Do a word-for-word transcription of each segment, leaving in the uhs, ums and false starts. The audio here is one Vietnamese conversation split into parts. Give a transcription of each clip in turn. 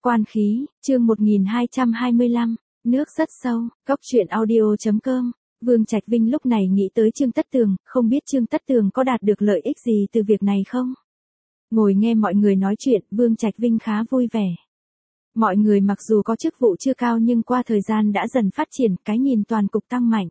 Quan khí, chương một nghìn hai trăm hai mươi lăm, nước rất sâu, cốc truyện audio chấm com. Vương Trạch Vinh lúc này nghĩ tới Trương Tất Tường, không biết Trương Tất Tường có đạt được lợi ích gì từ việc này không? Ngồi nghe mọi người nói chuyện, Vương Trạch Vinh khá vui vẻ. Mọi người mặc dù có chức vụ chưa cao nhưng qua thời gian đã dần phát triển, cái nhìn toàn cục tăng mạnh.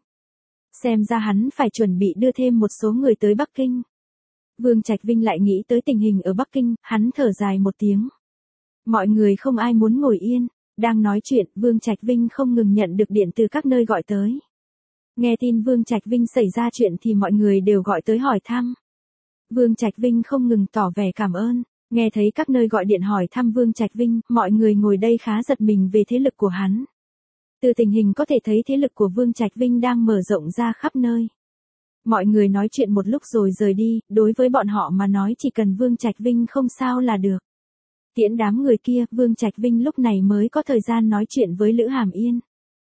Xem ra hắn phải chuẩn bị đưa thêm một số người tới Bắc Kinh. Vương Trạch Vinh lại nghĩ tới tình hình ở Bắc Kinh, hắn thở dài một tiếng. Mọi người không ai muốn ngồi yên, đang nói chuyện, Vương Trạch Vinh không ngừng nhận được điện từ các nơi gọi tới. Nghe tin Vương Trạch Vinh xảy ra chuyện thì mọi người đều gọi tới hỏi thăm. Vương Trạch Vinh không ngừng tỏ vẻ cảm ơn, nghe thấy các nơi gọi điện hỏi thăm Vương Trạch Vinh, mọi người ngồi đây khá giật mình về thế lực của hắn. Từ tình hình có thể thấy thế lực của Vương Trạch Vinh đang mở rộng ra khắp nơi. Mọi người nói chuyện một lúc rồi rời đi, đối với bọn họ mà nói chỉ cần Vương Trạch Vinh không sao là được. Tiễn đám người kia, Vương Trạch Vinh lúc này mới có thời gian nói chuyện với Lữ Hàm Yên.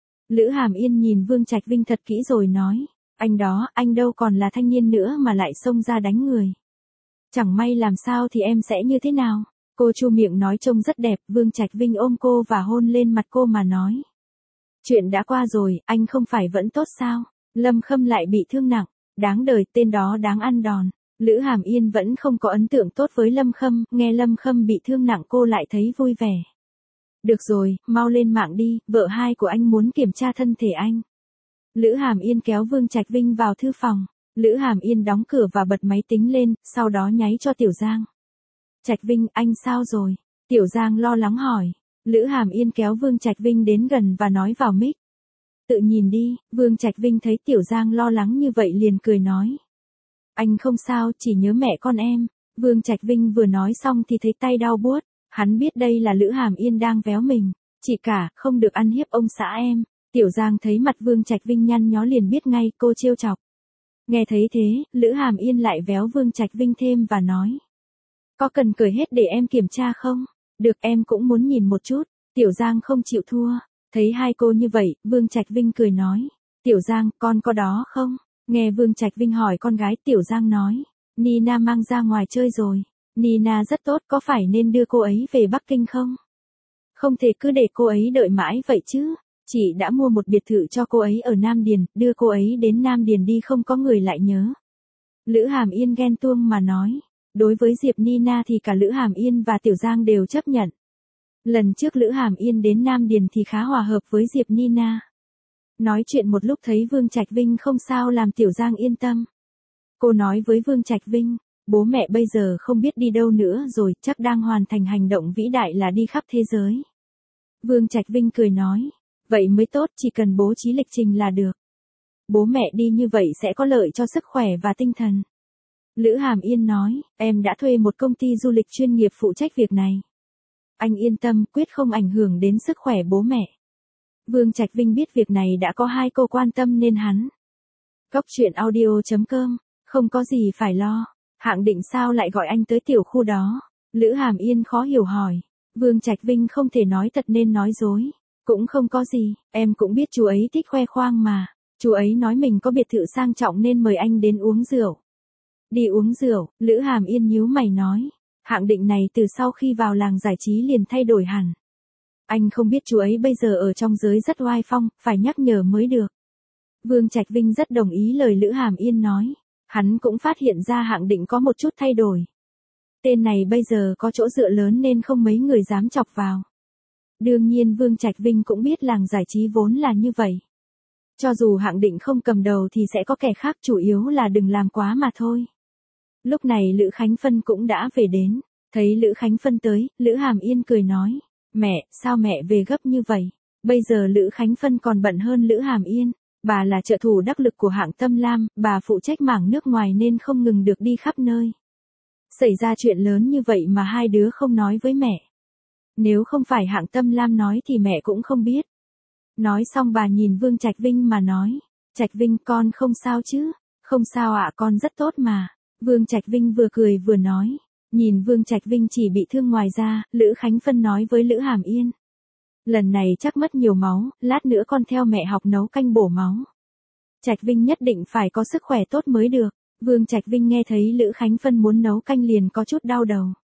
Lữ Hàm Yên nhìn Vương Trạch Vinh thật kỹ rồi nói, anh đó, anh đâu còn là thanh niên nữa mà lại xông ra đánh người. Chẳng may làm sao thì em sẽ như thế nào? Cô chu miệng nói trông rất đẹp, Vương Trạch Vinh ôm cô và hôn lên mặt cô mà nói. Chuyện đã qua rồi, anh không phải vẫn tốt sao? Lâm Khâm lại bị thương nặng, đáng đời, tên đó đáng ăn đòn. Lữ Hàm Yên vẫn không có ấn tượng tốt với Lâm Khâm, nghe Lâm Khâm bị thương nặng cô lại thấy vui vẻ. Được rồi, mau lên mạng đi, vợ hai của anh muốn kiểm tra thân thể anh. Lữ Hàm Yên kéo Vương Trạch Vinh vào thư phòng. Lữ Hàm Yên đóng cửa và bật máy tính lên, sau đó nháy cho Tiểu Giang. Trạch Vinh, anh sao rồi? Tiểu Giang lo lắng hỏi. Lữ Hàm Yên kéo Vương Trạch Vinh đến gần và nói vào mic. Tự nhìn đi, Vương Trạch Vinh thấy Tiểu Giang lo lắng như vậy liền cười nói. Anh không sao, chỉ nhớ mẹ con em. Vương Trạch Vinh vừa nói xong thì thấy tay đau buốt. Hắn biết đây là Lữ Hàm Yên đang véo mình. Chị cả, không được ăn hiếp ông xã em. Tiểu Giang thấy mặt Vương Trạch Vinh nhăn nhó liền biết ngay cô trêu chọc. Nghe thấy thế, Lữ Hàm Yên lại véo Vương Trạch Vinh thêm và nói. Có cần cởi hết để em kiểm tra không? Được, em cũng muốn nhìn một chút. Tiểu Giang không chịu thua. Thấy hai cô như vậy, Vương Trạch Vinh cười nói. Tiểu Giang, con có đó không? Nghe Vương Trạch Vinh hỏi con gái, Tiểu Giang nói. Nina mang ra ngoài chơi rồi. Nina rất tốt, có phải nên đưa cô ấy về Bắc Kinh không? Không thể cứ để cô ấy đợi mãi vậy chứ. Chị đã mua một biệt thự cho cô ấy ở Nam Điền, đưa cô ấy đến Nam Điền đi không có người lại nhớ. Lữ Hàm Yên ghen tuông mà nói. Đối với Diệp Nina thì cả Lữ Hàm Yên và Tiểu Giang đều chấp nhận. Lần trước Lữ Hàm Yên đến Nam Điền thì khá hòa hợp với Diệp Nina. Nói chuyện một lúc thấy Vương Trạch Vinh không sao làm Tiểu Giang yên tâm. Cô nói với Vương Trạch Vinh, bố mẹ bây giờ không biết đi đâu nữa rồi, chắc đang hoàn thành hành động vĩ đại là đi khắp thế giới. Vương Trạch Vinh cười nói, vậy mới tốt, chỉ cần bố trí lịch trình là được. Bố mẹ đi như vậy sẽ có lợi cho sức khỏe và tinh thần. Lữ Hàm Yên nói, em đã thuê một công ty du lịch chuyên nghiệp phụ trách việc này. Anh yên tâm, quyết không ảnh hưởng đến sức khỏe bố mẹ. Vương Trạch Vinh biết việc này đã có hai cô quan tâm nên hắn. Cốc truyện audio chấm com, không có gì phải lo. Hạng Định sao lại gọi anh tới tiểu khu đó? Lữ Hàm Yên khó hiểu hỏi. Vương Trạch Vinh không thể nói thật nên nói dối. Cũng không có gì, em cũng biết chú ấy thích khoe khoang mà. Chú ấy nói mình có biệt thự sang trọng nên mời anh đến uống rượu. Đi uống rượu, Lữ Hàm Yên nhíu mày nói. Hạng Định này từ sau khi vào làng giải trí liền thay đổi hẳn. Anh không biết chú ấy bây giờ ở trong giới rất oai phong, phải nhắc nhở mới được. Vương Trạch Vinh rất đồng ý lời Lữ Hàm Yên nói. Hắn cũng phát hiện ra Hạng Định có một chút thay đổi. Tên này bây giờ có chỗ dựa lớn nên không mấy người dám chọc vào. Đương nhiên Vương Trạch Vinh cũng biết làng giải trí vốn là như vậy. Cho dù Hạng Định không cầm đầu thì sẽ có kẻ khác, chủ yếu là đừng làm quá mà thôi. Lúc này Lữ Khánh Phân cũng đã về đến. Thấy Lữ Khánh Phân tới, Lữ Hàm Yên cười nói. Mẹ, sao mẹ về gấp như vậy? Bây giờ Lữ Khánh Phân còn bận hơn Lữ Hàm Yên. Bà là trợ thủ đắc lực của Hạng Tâm Lam, bà phụ trách mảng nước ngoài nên không ngừng được đi khắp nơi. Xảy ra chuyện lớn như vậy mà hai đứa không nói với mẹ. Nếu không phải Hạng Tâm Lam nói thì mẹ cũng không biết. Nói xong bà nhìn Vương Trạch Vinh mà nói. Trạch Vinh, con không sao chứ? Không sao ạ, con rất tốt mà. Vương Trạch Vinh vừa cười vừa nói. Nhìn Vương Trạch Vinh chỉ bị thương ngoài ra, Lữ Khánh Phân nói với Lữ Hàm Yên. Lần này chắc mất nhiều máu, lát nữa con theo mẹ học nấu canh bổ máu. Trạch Vinh nhất định phải có sức khỏe tốt mới được. Vương Trạch Vinh nghe thấy Lữ Khánh Phân muốn nấu canh liền có chút đau đầu.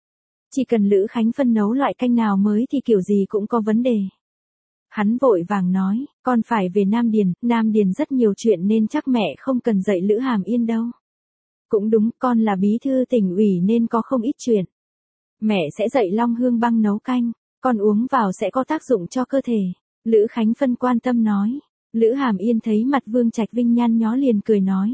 Chỉ cần Lữ Khánh Phân nấu loại canh nào mới thì kiểu gì cũng có vấn đề. Hắn vội vàng nói, con phải về Nam Điền, Nam Điền rất nhiều chuyện nên chắc mẹ không cần dạy Lữ Hàm Yên đâu. Cũng đúng, con là bí thư tỉnh ủy nên có không ít chuyện. Mẹ sẽ dạy Long Hương Băng nấu canh, con uống vào sẽ có tác dụng cho cơ thể. Lữ Khánh Phân quan tâm nói. Lữ Hàm Yên thấy mặt Vương Trạch Vinh nhăn nhó liền cười nói.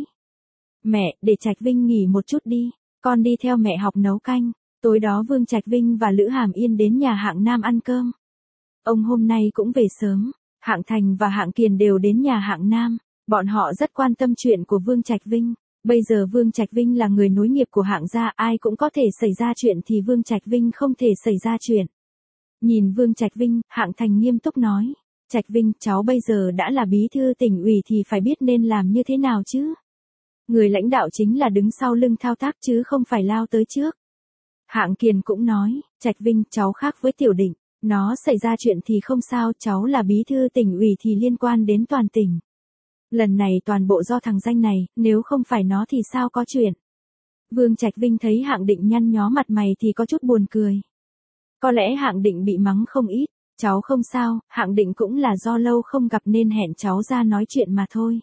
Mẹ, để Trạch Vinh nghỉ một chút đi, con đi theo mẹ học nấu canh. Tối đó Vương Trạch Vinh và Lữ Hàm Yên đến nhà Hạng Nam ăn cơm. Ông hôm nay cũng về sớm, Hạng Thành và Hạng Kiền đều đến nhà Hạng Nam, bọn họ rất quan tâm chuyện của Vương Trạch Vinh. Bây giờ Vương Trạch Vinh là người nối nghiệp của Hạng gia, ai cũng có thể xảy ra chuyện thì Vương Trạch Vinh không thể xảy ra chuyện. Nhìn Vương Trạch Vinh, Hạng Thành nghiêm túc nói, Trạch Vinh, cháu bây giờ đã là bí thư tỉnh ủy thì phải biết nên làm như thế nào chứ. Người lãnh đạo chính là đứng sau lưng thao tác chứ không phải lao tới trước. Hạng Kiền cũng nói, Trạch Vinh, cháu khác với Tiểu Định, nó xảy ra chuyện thì không sao, cháu là bí thư tỉnh ủy thì liên quan đến toàn tỉnh. Lần này toàn bộ do thằng danh này, nếu không phải nó thì sao có chuyện. Vương Trạch Vinh thấy Hạng Định nhăn nhó mặt mày thì có chút buồn cười. Có lẽ Hạng Định bị mắng không ít, cháu không sao, Hạng Định cũng là do lâu không gặp nên hẹn cháu ra nói chuyện mà thôi.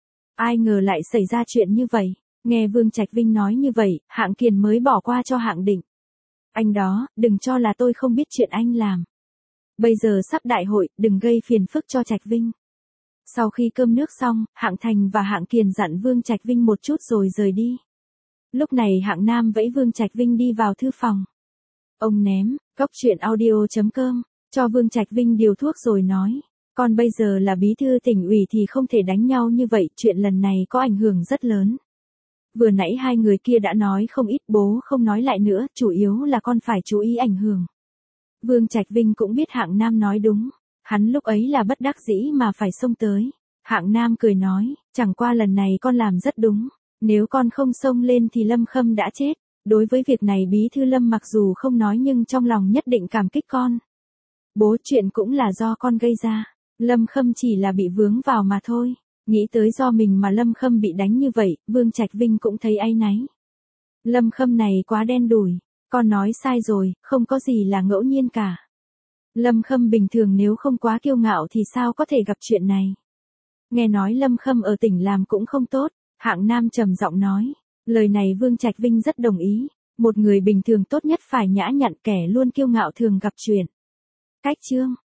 Ai ngờ lại xảy ra chuyện như vậy, nghe Vương Trạch Vinh nói như vậy, Hạng Kiền mới bỏ qua cho Hạng Định. Anh đó, đừng cho là tôi không biết chuyện anh làm. Bây giờ sắp đại hội, đừng gây phiền phức cho Trạch Vinh. Sau khi cơm nước xong, Hạng Thành và Hạng Kiền dặn Vương Trạch Vinh một chút rồi rời đi. Lúc này Hạng Nam vẫy Vương Trạch Vinh đi vào thư phòng. Ông ném, góc truyện audio chấm com, cho Vương Trạch Vinh điều thuốc rồi nói. Con bây giờ là bí thư tỉnh ủy thì không thể đánh nhau như vậy, chuyện lần này có ảnh hưởng rất lớn. Vừa nãy hai người kia đã nói không ít, bố không nói lại nữa, chủ yếu là con phải chú ý ảnh hưởng. Vương Trạch Vinh cũng biết Hạng Nam nói đúng, hắn lúc ấy là bất đắc dĩ mà phải xông tới. Hạng Nam cười nói, chẳng qua lần này con làm rất đúng, nếu con không xông lên thì Lâm Khâm đã chết. Đối với việc này bí thư Lâm mặc dù không nói nhưng trong lòng nhất định cảm kích con. Bố, chuyện cũng là do con gây ra, Lâm Khâm chỉ là bị vướng vào mà thôi. Nghĩ tới do mình mà Lâm Khâm bị đánh như vậy, Vương Trạch Vinh cũng thấy áy náy. Lâm Khâm này quá đen đủi, con nói sai rồi, không có gì là ngẫu nhiên cả. Lâm Khâm bình thường nếu không quá kiêu ngạo thì sao có thể gặp chuyện này. Nghe nói Lâm Khâm ở tỉnh làm cũng không tốt, Hạng Nam trầm giọng nói. Lời này Vương Trạch Vinh rất đồng ý, một người bình thường tốt nhất phải nhã nhặn, kẻ luôn kiêu ngạo thường gặp chuyện. Cách chương